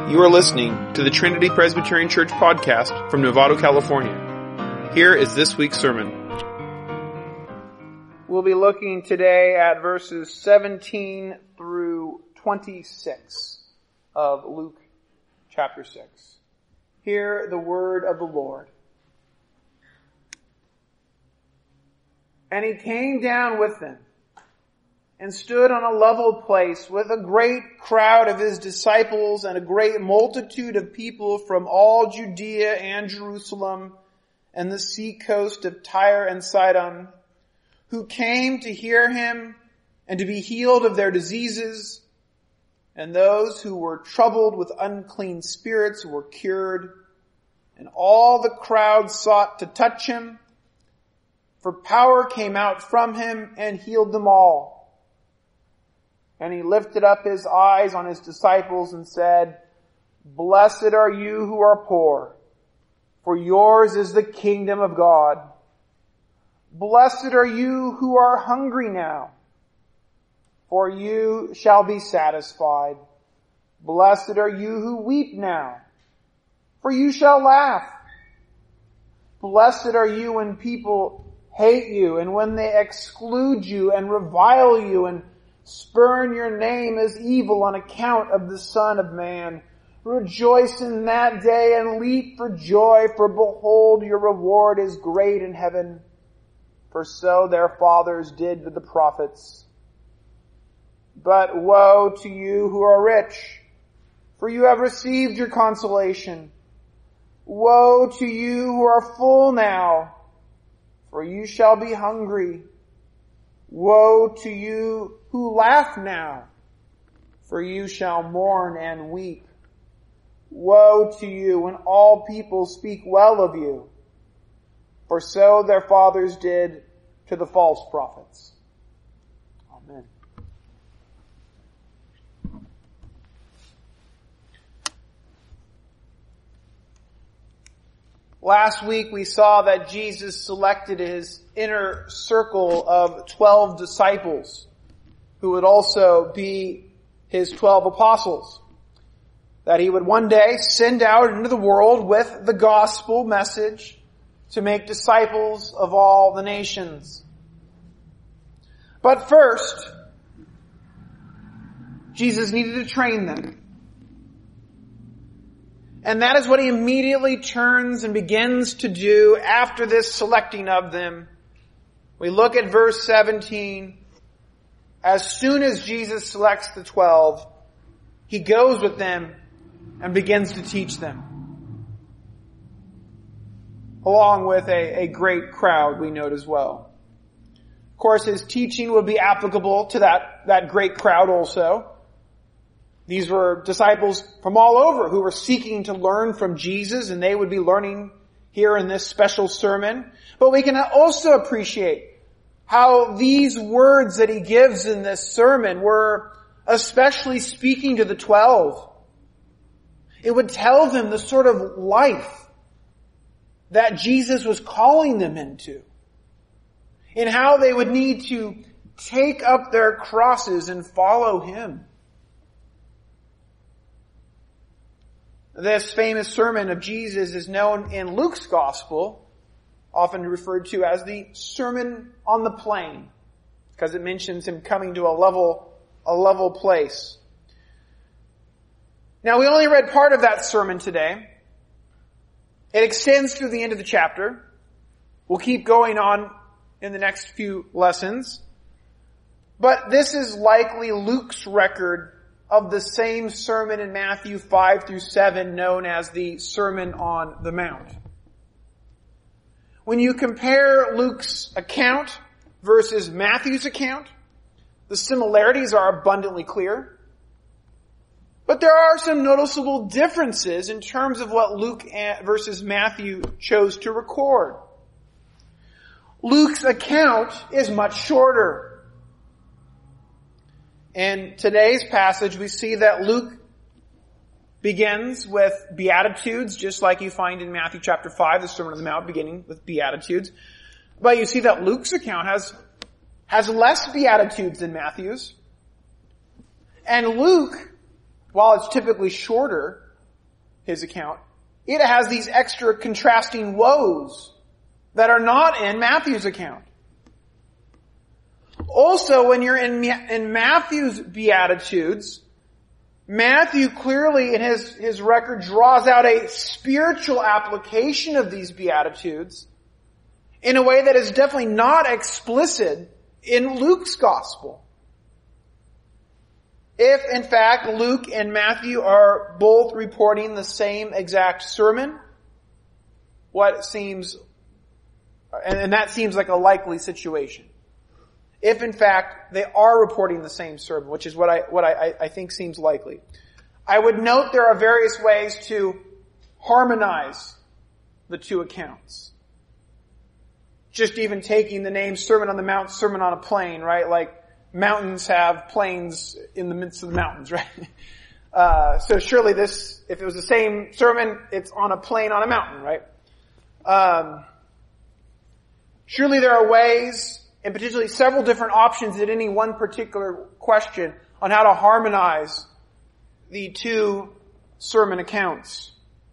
You are listening to the Trinity Presbyterian Church podcast from Novato, California. Here is this week's sermon. We'll be looking today at verses 17 through 26 of Luke chapter 6. Hear the word of the Lord. And he came down with them and stood on a level place with a great crowd of his disciples and a great multitude of people from all Judea and Jerusalem and the sea coast of Tyre and Sidon, who came to hear him and to be healed of their diseases. And those who were troubled with unclean spirits were cured. And all the crowd sought to touch him, for power came out from him and healed them all. And he lifted up his eyes on his disciples and said, Blessed are you who are poor, for yours is the kingdom of God. Blessed are you who are hungry now, for you shall be satisfied. Blessed are you who weep now, for you shall laugh. Blessed are you when people hate you and when they exclude you and revile you and spurn your name as evil on account of the Son of Man. Rejoice in that day and leap for joy, for behold, your reward is great in heaven. For so their fathers did to the prophets. But woe to you who are rich, for you have received your consolation. Woe to you who are full now, for you shall be hungry. Woe to you who laugh now, for you shall mourn and weep. Woe to you when all people speak well of you, for so their fathers did to the false prophets. Amen. Last week we saw that Jesus selected his inner circle of 12 disciples who would also be his 12 apostles. That he would one day send out into the world with the gospel message to make disciples of all the nations. But first, Jesus needed to train them. And that is what he immediately turns and begins to do after this selecting of them. We look at verse 17. As soon as Jesus selects the 12, he goes with them and begins to teach them. Along with a great crowd, we note as well. Of course, his teaching would be applicable to that great crowd also. These were disciples from all over who were seeking to learn from Jesus, and they would be learning here in this special sermon. But we can also appreciate how these words that he gives in this sermon were especially speaking to the 12. It would tell them the sort of life that Jesus was calling them into, and how they would need to take up their crosses and follow him. This famous sermon of Jesus is known in Luke's gospel, often referred to as the Sermon on the Plain, because it mentions him coming to a level place. Now, we only read part of that sermon today. It extends through the end of the chapter. We'll keep going on in the next few lessons. But this is likely Luke's record of the same sermon in Matthew 5 through 7 known as the Sermon on the Mount. When you compare Luke's account versus Matthew's account, the similarities are abundantly clear. But there are some noticeable differences in terms of what Luke versus Matthew chose to record. Luke's account is much shorter. In today's passage, we see that Luke begins with Beatitudes, just like you find in Matthew chapter 5, the Sermon on the Mount beginning with Beatitudes. But you see that Luke's account has less Beatitudes than Matthew's. And Luke, while it's typically shorter, his account, it has these extra contrasting woes that are not in Matthew's account. Also, when you're in Matthew's Beatitudes, Matthew clearly in his record draws out a spiritual application of these Beatitudes in a way that is definitely not explicit in Luke's Gospel. If, in fact, Luke and Matthew are both reporting the same exact sermon, and that seems like a likely situation. If, in fact, they are reporting the same sermon, which is what I think seems likely. I would note there are various ways to harmonize the two accounts. Just even taking the name Sermon on the Mount, Sermon on a Plain, right? Like, mountains have plains in the midst of the mountains, right? So surely if it was the same sermon, it's on a plain on a mountain, right? Surely there are ways, and potentially several different options at any one particular question on how to harmonize the two sermon accounts.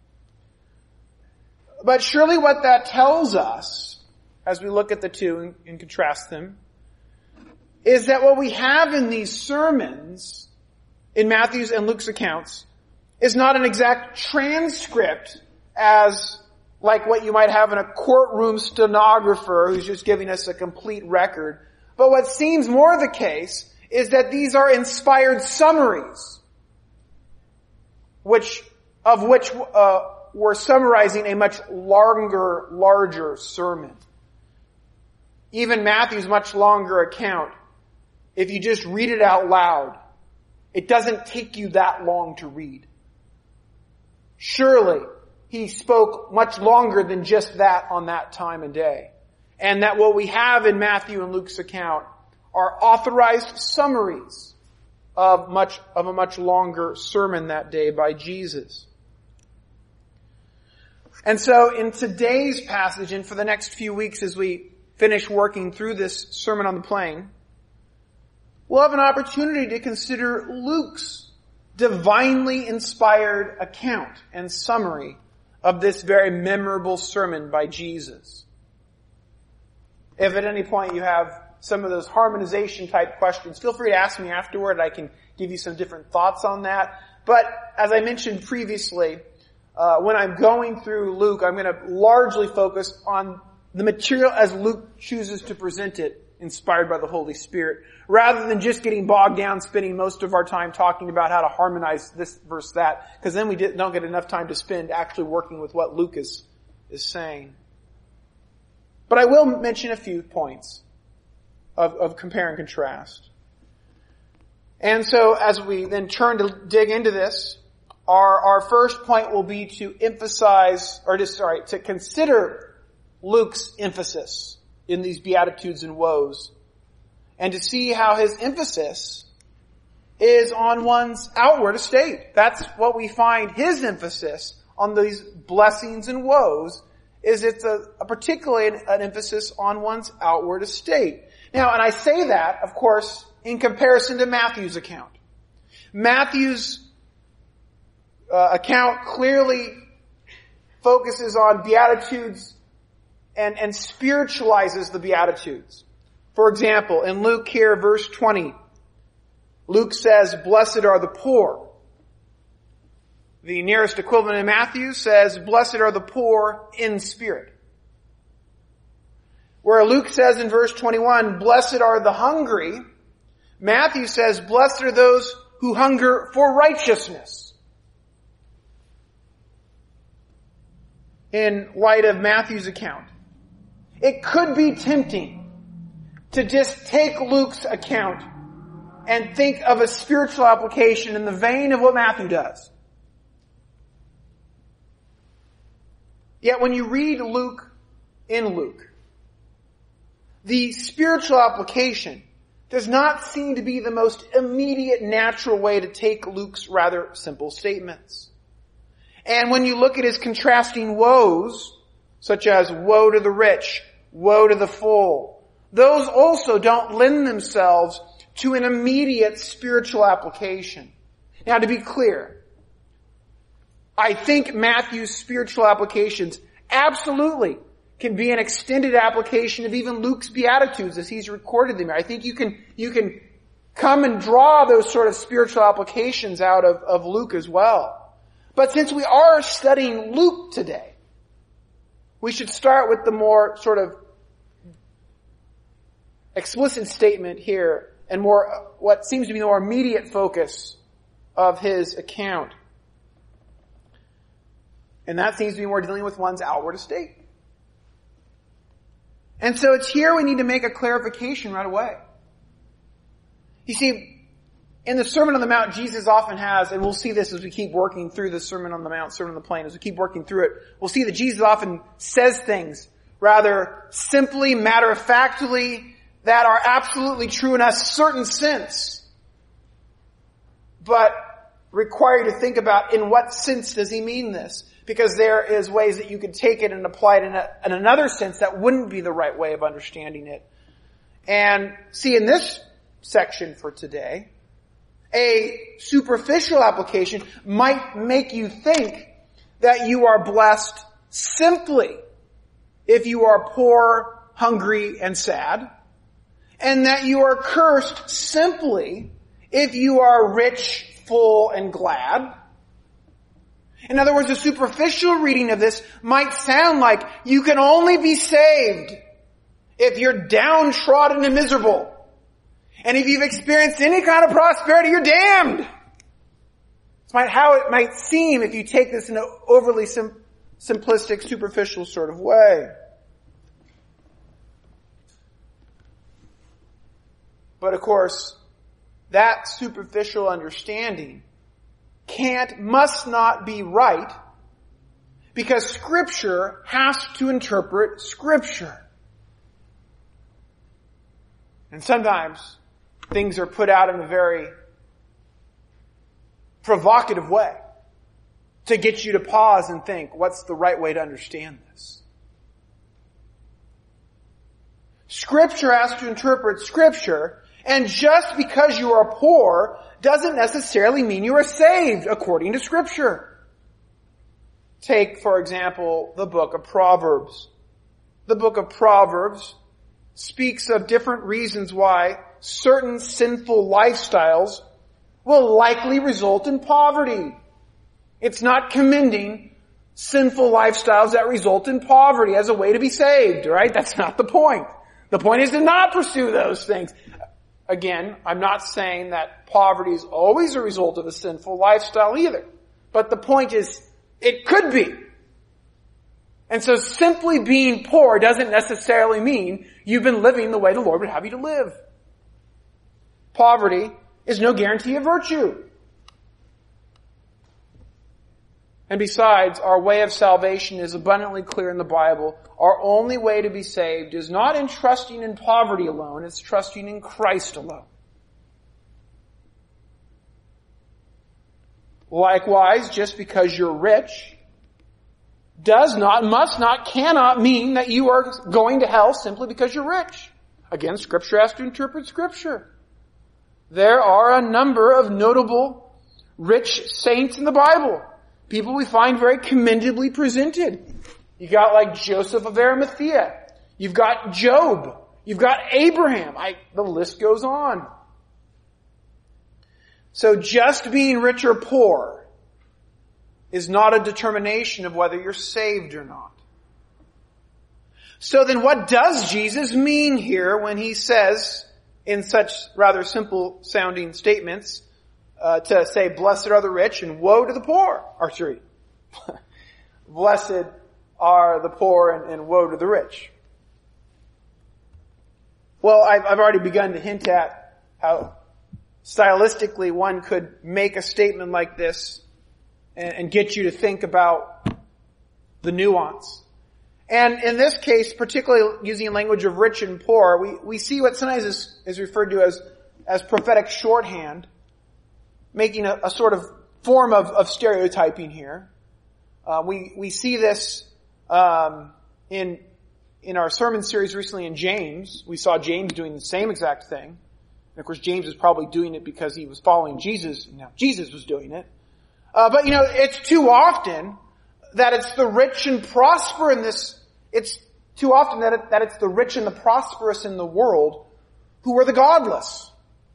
But surely what that tells us, as we look at the two and contrast them, is that what we have in these sermons, in Matthew's and Luke's accounts, is not an exact transcript as like what you might have in a courtroom stenographer who's just giving us a complete record. But what seems more the case is that these are inspired summaries, which were summarizing a much larger sermon. Even Matthew's much longer account, if you just read it out loud, it doesn't take you that long to read. Surely, he spoke much longer than just that on that time and day. And that what we have in Matthew and Luke's account are authorized summaries of a much longer sermon that day by Jesus. And so in today's passage, and for the next few weeks as we finish working through this Sermon on the Plain, we'll have an opportunity to consider Luke's divinely inspired account and summary of this very memorable sermon by Jesus. If at any point you have some of those harmonization type questions, feel free to ask me afterward. I can give you some different thoughts on that. But as I mentioned previously, when I'm going through Luke, I'm going to largely focus on the material as Luke chooses to present it, inspired by the Holy Spirit, rather than just getting bogged down, spending most of our time talking about how to harmonize this versus that, because then we don't get enough time to spend actually working with what Luke is saying. But I will mention a few points of compare and contrast. And so as we then turn to dig into this, our first point will be to to consider Luke's emphasis in these Beatitudes and woes, and to see how his emphasis is on one's outward estate. That's what we find his emphasis on these blessings and woes, is it's particularly an emphasis on one's outward estate. Now, and I say that, of course, in comparison to Matthew's account. Matthew's account clearly focuses on Beatitudes and spiritualizes the Beatitudes. For example, in Luke here, verse 20, Luke says, "Blessed are the poor." The nearest equivalent in Matthew says, "Blessed are the poor in spirit." Where Luke says in verse 21, "Blessed are the hungry," Matthew says, "Blessed are those who hunger for righteousness." In light of Matthew's account, it could be tempting to just take Luke's account and think of a spiritual application in the vein of what Matthew does. Yet when you read Luke in Luke, the spiritual application does not seem to be the most immediate, natural way to take Luke's rather simple statements. And when you look at his contrasting woes, such as woe to the rich, woe to the full, those also don't lend themselves to an immediate spiritual application. Now, to be clear, I think Matthew's spiritual applications absolutely can be an extended application of even Luke's Beatitudes as he's recorded them. I think you can come and draw those sort of spiritual applications out of Luke as well. But since we are studying Luke today, we should start with the more sort of explicit statement here and more what seems to be the more immediate focus of his account. And that seems to be more dealing with one's outward estate. And so it's here we need to make a clarification right away. You see, in the Sermon on the Mount, Jesus often has, and we'll see this as we keep working through the Sermon on the Mount, Sermon on the Plain, as we keep working through it, we'll see that Jesus often says things rather simply, matter-of-factly, that are absolutely true in a certain sense, but require you to think about in what sense does he mean this? Because there is ways that you could take it and apply it in another sense that wouldn't be the right way of understanding it. And see, in this section for today, a superficial application might make you think that you are blessed simply if you are poor, hungry, and sad, and that you are cursed simply if you are rich, full, and glad. In other words, a superficial reading of this might sound like you can only be saved if you're downtrodden and miserable. And if you've experienced any kind of prosperity, you're damned. It's how it might seem if you take this in an overly simplistic, superficial sort of way. But of course, that superficial understanding must not be right, because Scripture has to interpret Scripture. And sometimes things are put out in a very provocative way to get you to pause and think, what's the right way to understand this? Scripture has to interpret Scripture, and just because you are poor doesn't necessarily mean you are saved according to Scripture. Take, for example, the book of Proverbs. The book of Proverbs speaks of different reasons why certain sinful lifestyles will likely result in poverty. It's not commending sinful lifestyles that result in poverty as a way to be saved, right? That's not the point. The point is to not pursue those things. Again, I'm not saying that poverty is always a result of a sinful lifestyle either. But the point is, it could be. And so simply being poor doesn't necessarily mean you've been living the way the Lord would have you to live. Poverty is no guarantee of virtue. And besides, our way of salvation is abundantly clear in the Bible. Our only way to be saved is not in trusting in poverty alone, it's trusting in Christ alone. Likewise, just because you're rich does not, must not, cannot mean that you are going to hell simply because you're rich. Again, Scripture has to interpret Scripture. There are a number of notable rich saints in the Bible. People we find very commendably presented. You got like Joseph of Arimathea. You've got Job. You've got Abraham. The list goes on. So just being rich or poor is not a determination of whether you're saved or not. So then what does Jesus mean here when he says, in such rather simple sounding statements, to say, blessed are the rich and woe to the poor? Or sorry, blessed are the poor and woe to the rich. Well, I've already begun to hint at how stylistically one could make a statement like this and get you to think about the nuance. And in this case, particularly using language of rich and poor, we see what sometimes is referred to as prophetic shorthand, making a sort of form of stereotyping here. We see this in our sermon series recently in James. We saw James doing the same exact thing. And of course, James is probably doing it because he was following Jesus. Now, Jesus was doing it. But it's too often that it's the rich and prosper in this, it's too often that it's the rich and the prosperous in the world who are the godless.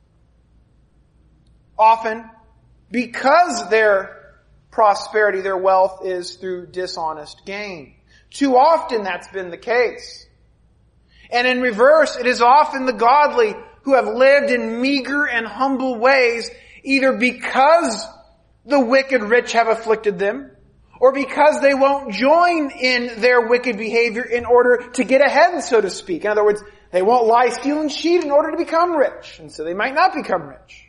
Often, because their prosperity, their wealth is through dishonest gain. Too often that's been the case. And in reverse, it is often the godly who have lived in meager and humble ways, either because the wicked rich have afflicted them, or because they won't join in their wicked behavior in order to get ahead, so to speak. In other words, they won't lie, steal, and cheat in order to become rich, and so they might not become rich.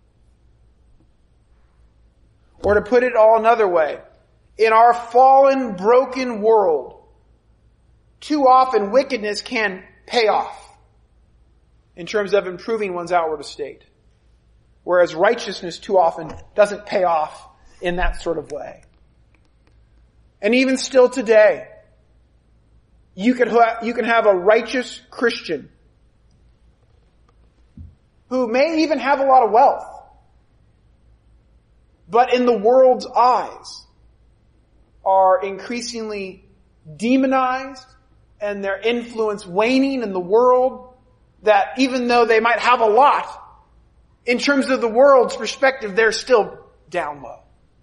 Or to put it all another way, in our fallen, broken world, too often wickedness can pay off in terms of improving one's outward estate. Whereas righteousness too often doesn't pay off in that sort of way. And even still today, you can have a righteous Christian who may even have a lot of wealth, but in the world's eyes are increasingly demonized and their influence waning in the world, that even though they might have a lot, in terms of the world's perspective, they're still down low.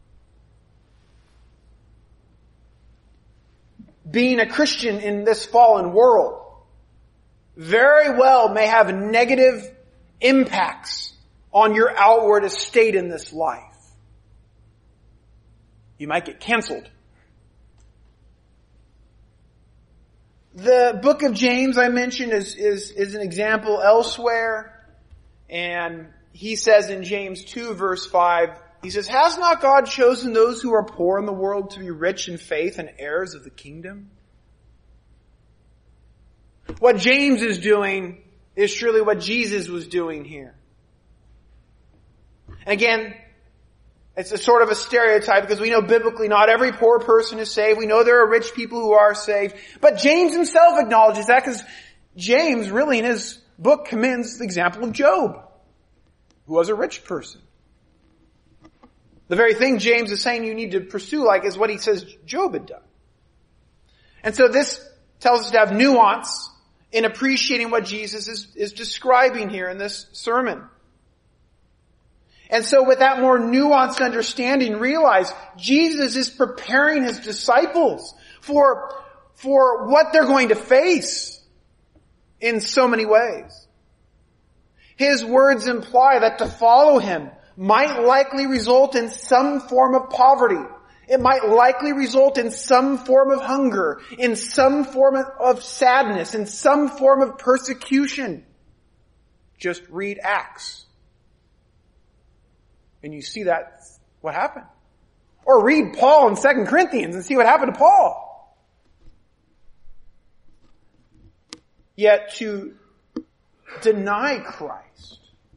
Being a Christian in this fallen world very well may have negative impacts on your outward estate in this life. You might get canceled. The book of James I mentioned is an example elsewhere. And he says in James 2 verse 5, he says, "Has not God chosen those who are poor in the world to be rich in faith and heirs of the kingdom?" What James is doing is surely what Jesus was doing here. Again, it's a sort of a stereotype because we know biblically not every poor person is saved. We know there are rich people who are saved. But James himself acknowledges that, because James really in his book commends the example of Job, who was a rich person. The very thing James is saying you need to pursue is what he says Job had done. And so this tells us to have nuance in appreciating what Jesus is describing here in this sermon. And so with that more nuanced understanding, realize Jesus is preparing his disciples for what they're going to face in so many ways. His words imply that to follow him might likely result in some form of poverty. It might likely result in some form of hunger, in some form of sadness, in some form of persecution. Just read Acts. And you see that's what happened. Or read Paul in 2 Corinthians and see what happened to Paul. Yet to deny Christ,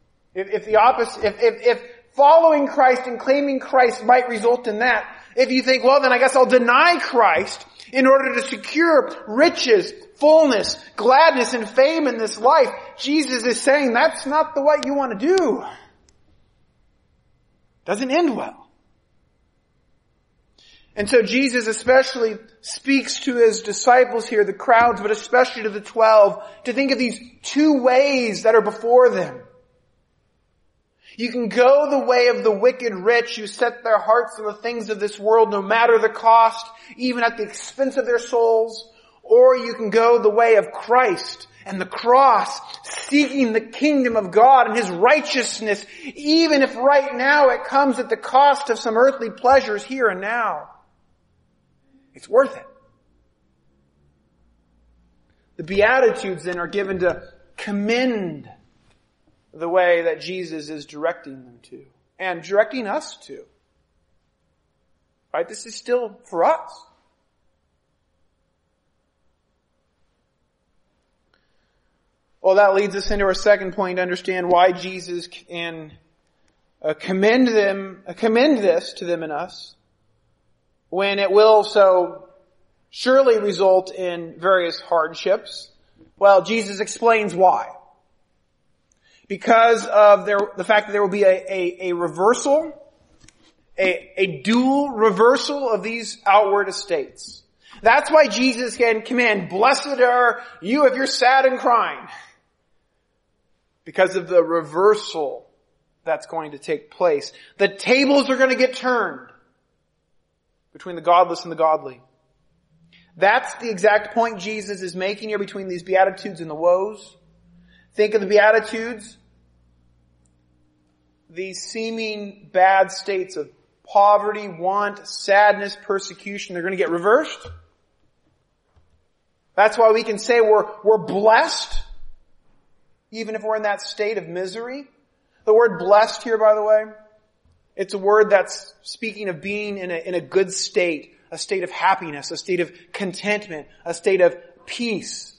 if following Christ and claiming Christ might result in that, if you think, well then I guess I'll deny Christ in order to secure riches, fullness, gladness, and fame in this life, Jesus is saying that's not the way you want to do. Doesn't end well. And so Jesus especially speaks to his disciples here, the crowds, but especially to the 12, to think of these two ways that are before them. You can go the way of the wicked rich who set their hearts on the things of this world no matter the cost, even at the expense of their souls. Or you can go the way of Christ and the cross, seeking the kingdom of God and his righteousness, even if right now it comes at the cost of some earthly pleasures here and now. It's worth it. The Beatitudes then are given to commend the way that Jesus is directing them to, and directing us to. Right? This is still for us. Well, that leads us into our second point, to understand why Jesus can commend this to them and us, when it will so surely result in various hardships. Well, Jesus explains why. Because of the fact that there will be a reversal a dual reversal of these outward estates. That's why Jesus can command, blessed are you if you're sad and crying. Because of the reversal that's going to take place. The tables are going to get turned between the godless and the godly. That's the exact point Jesus is making here between these Beatitudes and the woes. Think of the Beatitudes. These seeming bad states of poverty, want, sadness, persecution, they're going to get reversed. That's why we can say we're blessed, even if we're in that state of misery. The word blessed here, by the way, it's a word that's speaking of being in a good state, a state of happiness, a state of contentment, a state of peace.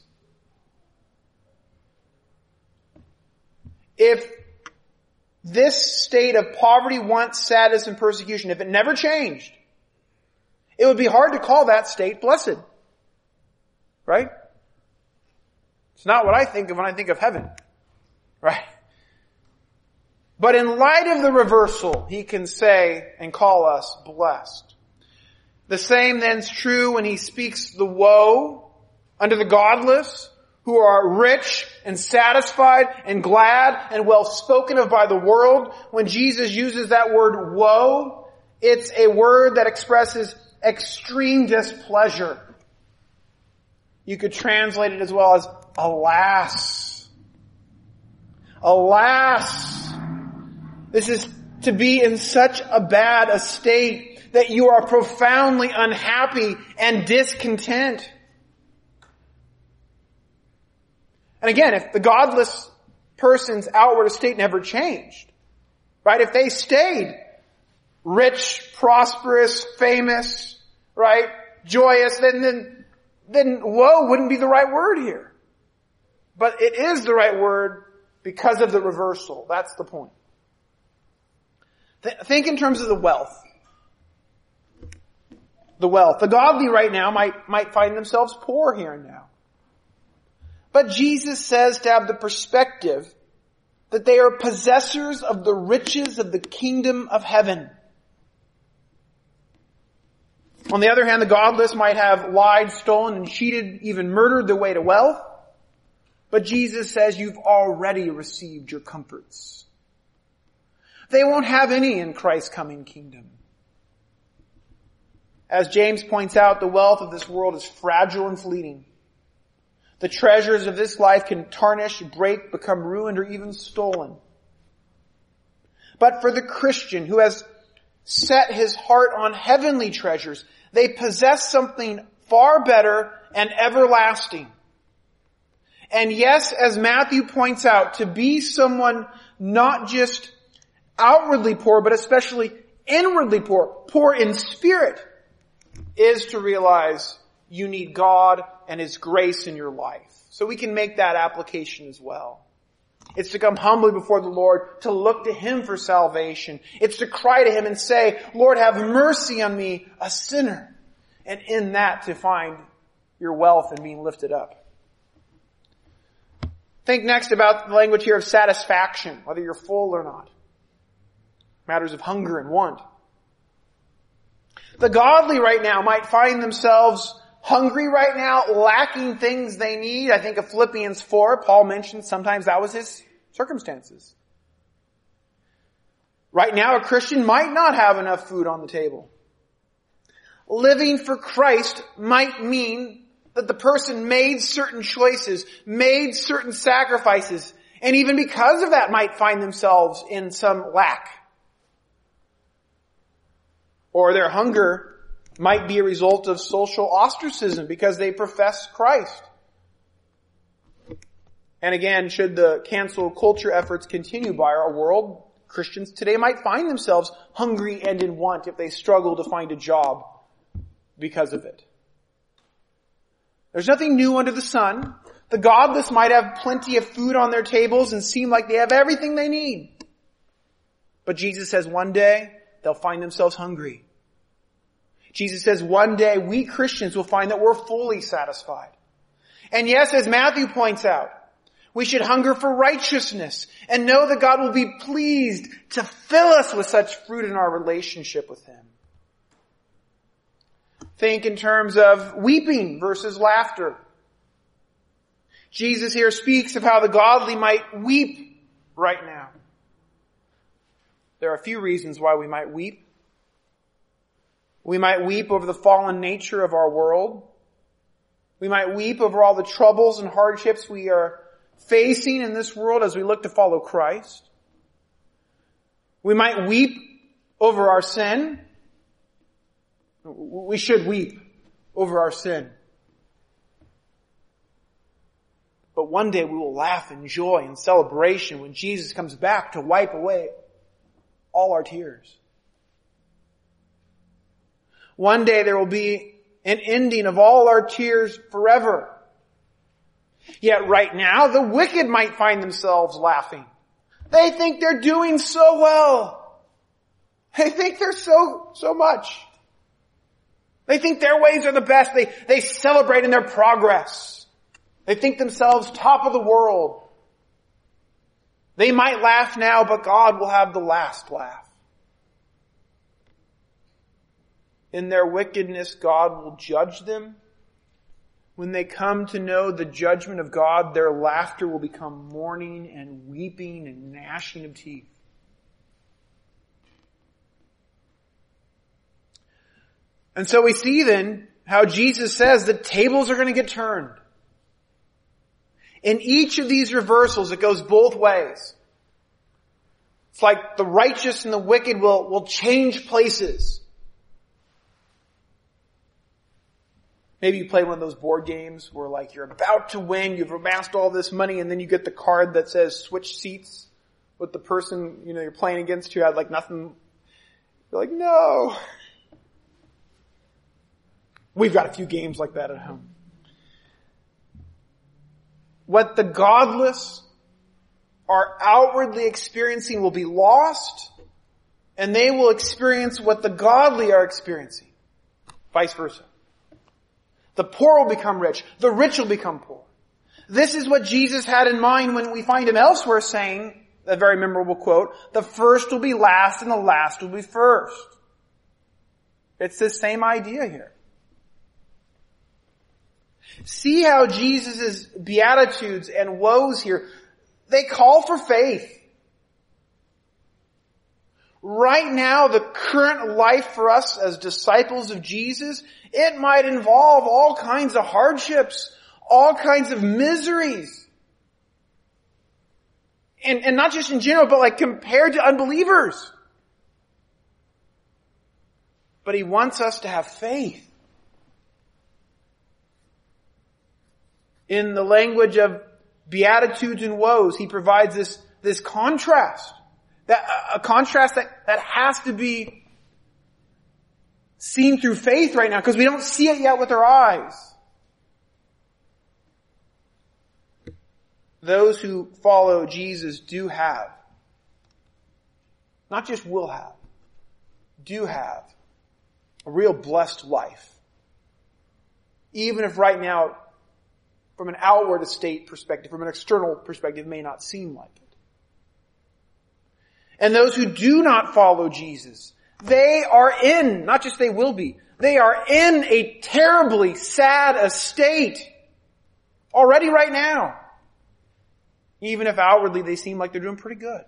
If this state of poverty, want, sadness, and persecution, if it never changed, it would be hard to call that state blessed. Right? It's not what I think of when I think of heaven. Right? But in light of the reversal, he can say and call us blessed. The same then's true when he speaks the woe unto the godless, who are rich and satisfied and glad and well spoken of by the world. When Jesus uses that word woe, it's a word that expresses extreme displeasure. You could translate it as well as alas. Alas. This is to be in such a bad a state that you are profoundly unhappy and discontent. And again, if the godless person's outward estate never changed, right? If they stayed rich, prosperous, famous, right? Joyous, then woe wouldn't be the right word here. But it is the right word because of the reversal. That's the point. Think in terms of the wealth. The wealth. The godly right now might find themselves poor here and now. But Jesus says to have the perspective that they are possessors of the riches of the kingdom of heaven. On the other hand, the godless might have lied, stolen, and cheated, even murdered their way to wealth. But Jesus says you've already received your comforts. They won't have any in Christ's coming kingdom. As James points out, the wealth of this world is fragile and fleeting. The treasures of this life can tarnish, break, become ruined, or even stolen. But for the Christian who has set his heart on heavenly treasures, they possess something far better and everlasting. And yes, as Matthew points out, to be someone not just outwardly poor, but especially inwardly poor, poor in spirit, is to realize you need God and His grace in your life. So we can make that application as well. It's to come humbly before the Lord, to look to Him for salvation. It's to cry to Him and say, Lord, have mercy on me, a sinner. And in that to find your wealth and being lifted up. Think next about the language here of satisfaction, whether you're full or not. Matters of hunger and want. The godly right now might find themselves hungry right now, lacking things they need. I think of Philippians 4. Paul mentioned sometimes that was his circumstances. Right now, a Christian might not have enough food on the table. Living for Christ might mean that the person made certain choices, made certain sacrifices, and even because of that might find themselves in some lack. Or their hunger might be a result of social ostracism because they profess Christ. And again, should the cancel culture efforts continue by our world, Christians today might find themselves hungry and in want if they struggle to find a job because of it. There's nothing new under the sun. The godless might have plenty of food on their tables and seem like they have everything they need. But Jesus says one day they'll find themselves hungry. Jesus says one day we Christians will find that we're fully satisfied. And yes, as Matthew points out, We should hunger for righteousness and know that God will be pleased to fill us with such fruit in our relationship with Him. Think in terms of weeping versus laughter. Jesus here speaks of how the godly might weep right now. There are a few reasons why we might weep. We might weep over the fallen nature of our world. We might weep over all the troubles and hardships we are facing in this world as we look to follow Christ. We might weep over our sin. We should weep over our sin. But one day we will laugh in joy and celebration when Jesus comes back to wipe away all our tears. One day there will be an ending of all our tears forever. Yet right now, the wicked might find themselves laughing. They think they're doing so well. They think they're so much. They think their ways are the best. They celebrate in their progress. They think themselves top of the world. They might laugh now, but God will have the last laugh. In their wickedness, God will judge them. When they come to know the judgment of God, their laughter will become mourning and weeping and gnashing of teeth. And so we see then how Jesus says the tables are going to get turned. In each of these reversals, it goes both ways. It's like the righteous and the wicked will change places. Maybe you play one of those board games where like you're about to win, you've amassed all this money, and then you get the card that says switch seats with the person, you're playing against who had like nothing. You're like, no. We've got a few games like that at home. What the godless are outwardly experiencing will be lost, and they will experience what the godly are experiencing. Vice versa. The poor will become rich. The rich will become poor. This is what Jesus had in mind when we find Him elsewhere saying, a very memorable quote, the first will be last and the last will be first. It's the same idea here. See how Jesus' beatitudes and woes here, they call for faith. Right now, the current life for us as disciples of Jesus, it might involve all kinds of hardships, all kinds of miseries. And not just in general, but like compared to unbelievers. But He wants us to have faith. In the language of beatitudes and woes, He provides this contrast. A contrast that has to be seen through faith right now, because we don't see it yet with our eyes. Those who follow Jesus do have, not just will have, do have a real blessed life. Even if right now, from an outward estate perspective, from an external perspective, may not seem like it. And those who do not follow Jesus, they are in, not just they will be, they are in a terribly sad estate already right now. Even if outwardly they seem like they're doing pretty good.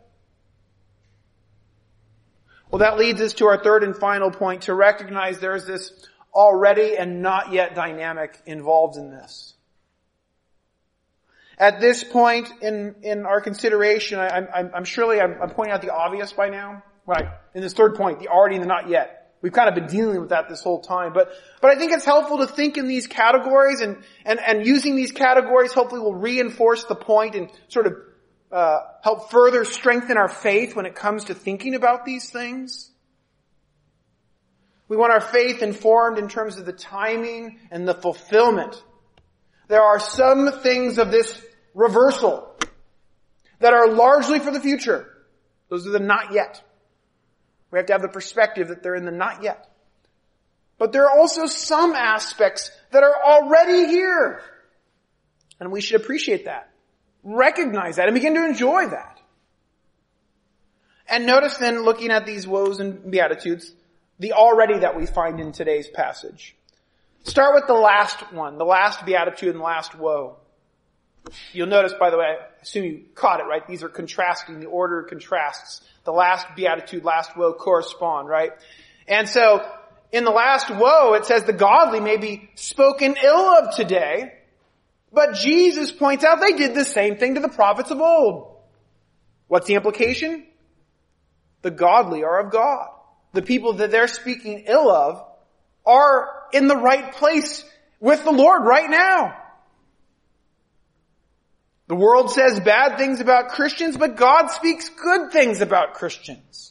Well, that leads us to our third and final point, to recognize there's this already and not yet dynamic involved in this. At this point in our consideration, I'm pointing out the obvious by now. Right. In this third point, the already and the not yet. We've kind of been dealing with that this whole time. But I think it's helpful to think in these categories, and using these categories hopefully will reinforce the point and sort of help further strengthen our faith when it comes to thinking about these things. We want our faith informed in terms of the timing and the fulfillment. There are some things of this reversal that are largely for the future. Those are the not yet. We have to have the perspective that they're in the not yet. But there are also some aspects that are already here. And we should appreciate that. recognize that and begin to enjoy that. And notice then, looking at these woes and beatitudes, the already that we find in today's passage. Start with the last one, the last beatitude and the last woe. You'll notice, by the way, I assume you caught it, right? These are contrasting, the order contrasts. The last beatitude, last woe correspond, right? And so, in the last woe, it says the godly may be spoken ill of today, but Jesus points out they did the same thing to the prophets of old. What's the implication? The godly are of God. The people that they're speaking ill of are in the right place with the Lord right now. The world says bad things about Christians, but God speaks good things about Christians.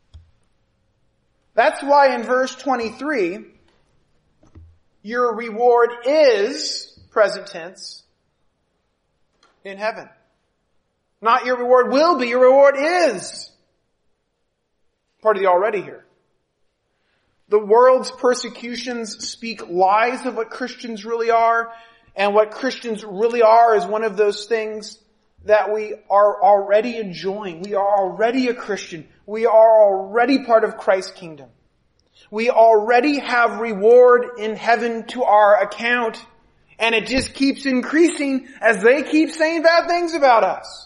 That's why in verse 23, your reward is, present tense, in heaven. Not your reward will be, your reward is. Part of the already here. The world's persecutions speak lies of what Christians really are, and what Christians really are is one of those things that we are already enjoying. We are already a Christian. We are already part of Christ's kingdom. We already have reward in heaven to our account, and it just keeps increasing as they keep saying bad things about us.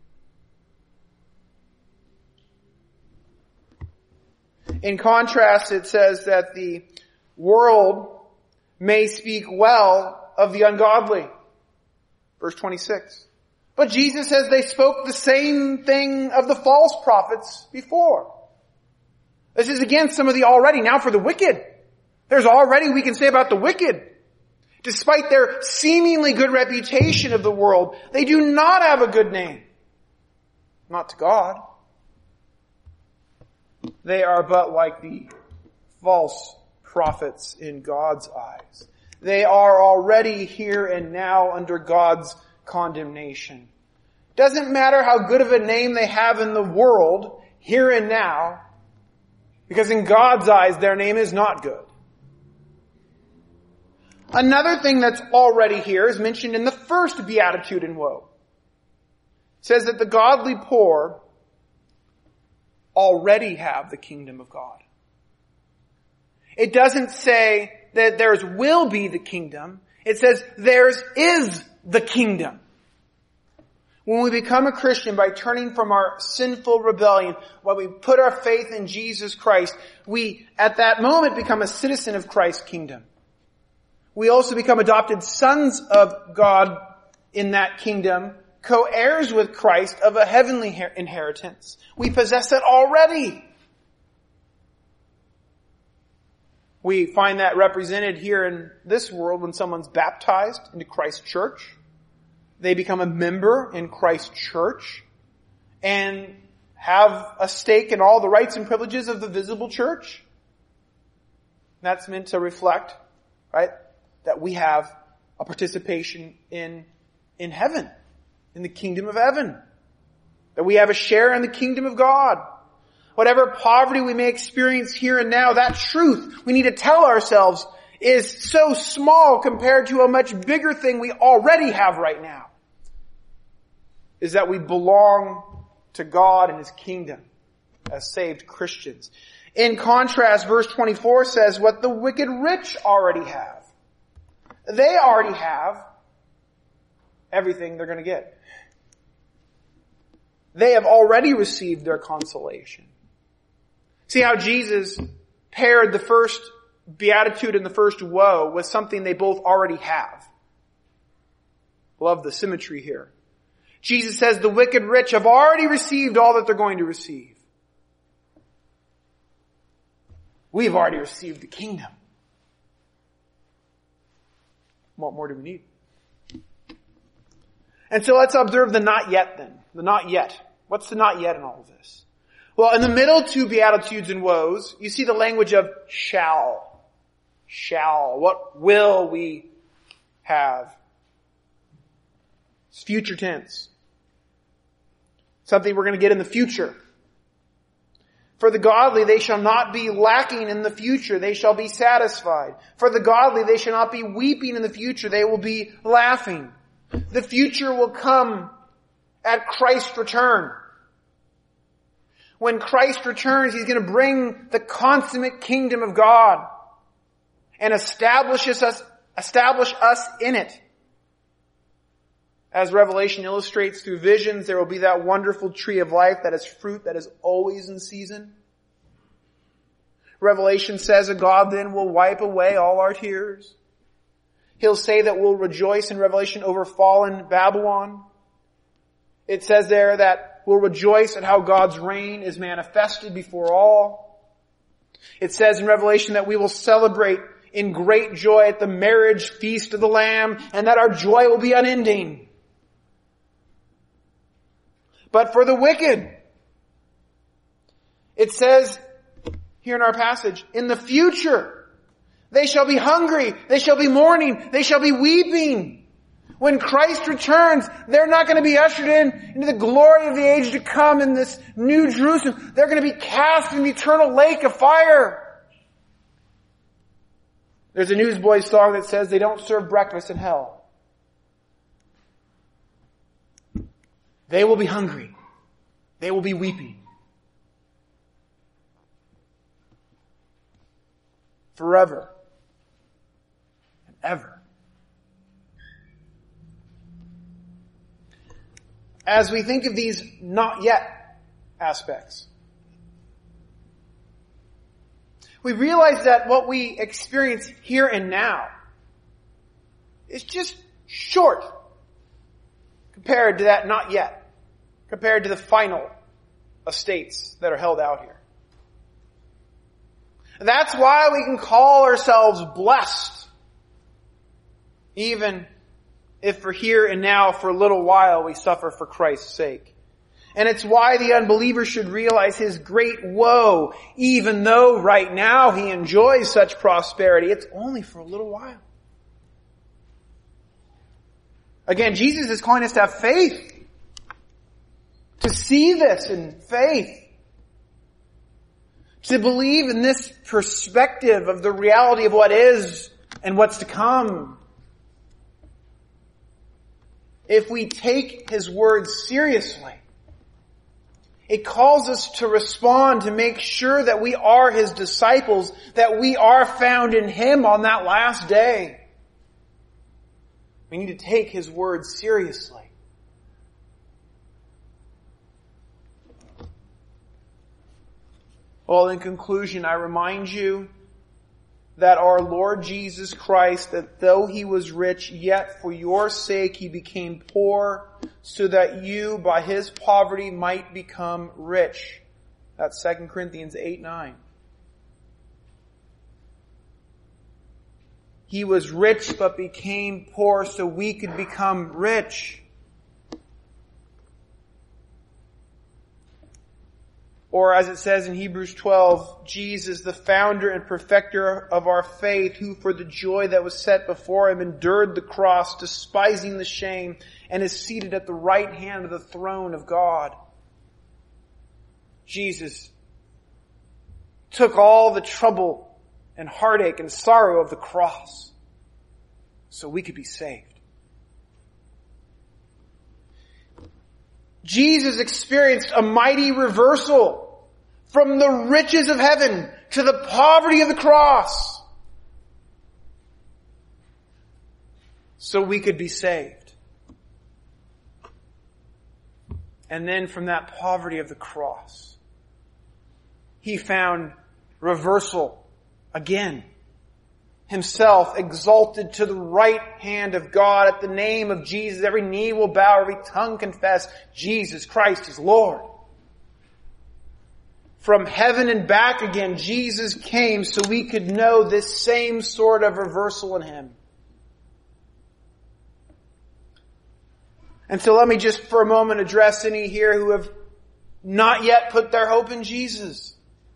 In contrast, it says that the world may speak well of the ungodly. Verse 26. But Jesus says they spoke the same thing of the false prophets before. This is again some of the already. Now for the wicked. There's already we can say about the wicked. Despite their seemingly good reputation of the world, they do not have a good name. Not to God. They are but like the false prophets in God's eyes. They are already here and now under God's condemnation. Doesn't matter how good of a name they have in the world, here and now, because in God's eyes their name is not good. Another thing that's already here is mentioned in the first beatitude in woe. It says that the godly poor already have the kingdom of God. It doesn't say that theirs will be the kingdom. It says theirs is the kingdom. When we become a Christian by turning from our sinful rebellion, when we put our faith in Jesus Christ, we at that moment become a citizen of Christ's kingdom. We also become adopted sons of God in that kingdom, co-heirs with Christ of a heavenly inheritance. We possess that already. We find that represented here in this world when someone's baptized into Christ's church. They become a member in Christ's church and have a stake in all the rights and privileges of the visible church. That's meant to reflect, right, that we have a participation in heaven, in the kingdom of heaven. That we have a share in the kingdom of God. Whatever poverty we may experience here and now, that truth we need to tell ourselves is so small compared to a much bigger thing we already have right now. Is that we belong to God and His kingdom as saved Christians. In contrast, verse 24 says what the wicked rich already have. They already have everything they're going to get. They have already received their consolation. See how Jesus paired the first beatitude and the first woe with something they both already have. Love the symmetry here. Jesus says the wicked rich have already received all that they're going to receive. We've already received the kingdom. What more do we need? And so let's observe the not yet then. The not yet. What's the not yet in all of this? Well, in the middle two beatitudes and woes, you see the language of shall. Shall. What will we have? It's future tense. Something we're going to get in the future. For the godly, they shall not be lacking in the future. They shall be satisfied. For the godly, they shall not be weeping in the future. They will be laughing. The future will come at Christ's return. When Christ returns, He's going to bring the consummate kingdom of God and establish us in it. As Revelation illustrates through visions, there will be that wonderful tree of life that is fruit that is always in season. Revelation says that God then will wipe away all our tears. He'll say that we'll rejoice in Revelation over fallen Babylon. It says there that we'll rejoice at how God's reign is manifested before all. It says in Revelation that we will celebrate in great joy at the marriage feast of the Lamb, and that our joy will be unending. But for the wicked, it says here in our passage, in the future, they shall be hungry, they shall be mourning, they shall be weeping. When Christ returns, they're not going to be ushered into the glory of the age to come in this new Jerusalem. They're going to be cast in the eternal lake of fire. There's a Newsboys song that says they don't serve breakfast in hell. They will be hungry. They will be weeping. Forever and ever. As we think of these not yet aspects, we realize that what we experience here and now is just short compared to that not yet, compared to the final estates that are held out here. That's why we can call ourselves blessed, even if for here and now, for a little while, we suffer for Christ's sake. And it's why the unbeliever should realize his great woe, even though right now he enjoys such prosperity. It's only for a little while. Again, Jesus is calling us to have faith. To see this in faith. To believe in this perspective of the reality of what is and what's to come. If we take His words seriously, it calls us to respond, to make sure that we are His disciples, that we are found in Him on that last day. We need to take His words seriously. Well, in conclusion, I remind you that our Lord Jesus Christ, that though He was rich, yet for your sake He became poor, so that you, by His poverty, might become rich. That's 2 Corinthians 8:9. He was rich but became poor so we could become rich. Or as it says in Hebrews 12, Jesus, the founder and perfecter of our faith, who for the joy that was set before Him endured the cross, despising the shame, and is seated at the right hand of the throne of God. Jesus took all the trouble and heartache and sorrow of the cross so we could be saved. Jesus experienced a mighty reversal from the riches of heaven to the poverty of the cross so we could be saved. And then from that poverty of the cross, He found reversal again. Himself exalted to the right hand of God. At the name of Jesus, every knee will bow, every tongue confess Jesus Christ is Lord. From heaven and back again, Jesus came so we could know this same sort of reversal in Him. And so let me just for a moment address any here who have not yet put their hope in Jesus.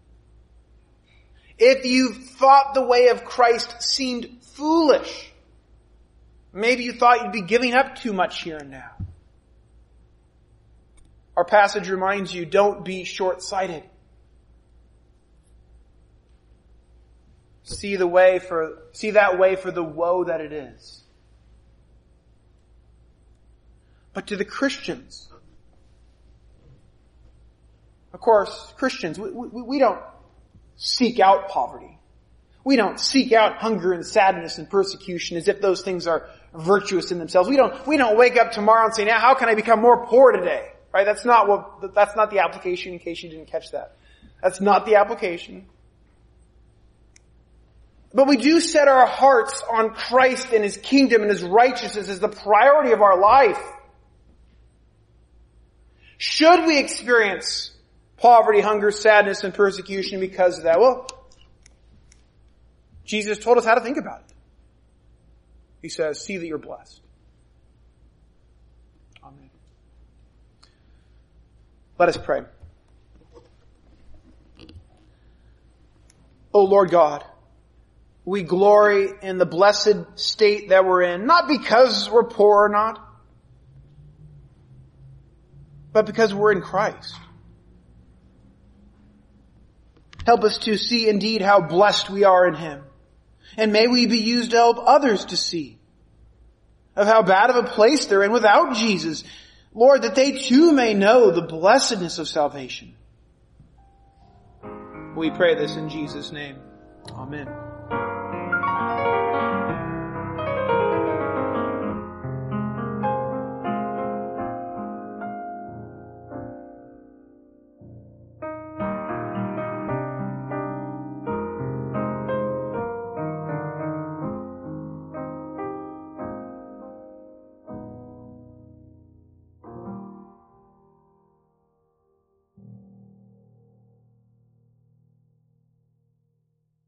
If you thought the way of Christ seemed foolish, maybe you thought you'd be giving up too much here and now. Our passage reminds you, don't be short-sighted. See that way for the woe that it is. But to the Christians Of course, Christians, we don't seek out poverty. We don't seek out hunger and sadness and persecution as if those things are virtuous in themselves. We don't wake up tomorrow and say, now how can I become more poor today? Right? That's not the application, in case you didn't catch that. That's not the application. But we do set our hearts on Christ and His kingdom and His righteousness as the priority of our life. Should we experience poverty, hunger, sadness, and persecution because of that? Well, Jesus told us how to think about it. He says, see that you're blessed. Amen. Let us pray. O Lord God, we glory in the blessed state that we're in, not because we're poor or not, but because we're in Christ. Help us to see indeed how blessed we are in Him. And may we be used to help others to see of how bad of a place they're in without Jesus. Lord, that they too may know the blessedness of salvation. We pray this in Jesus' name. Amen.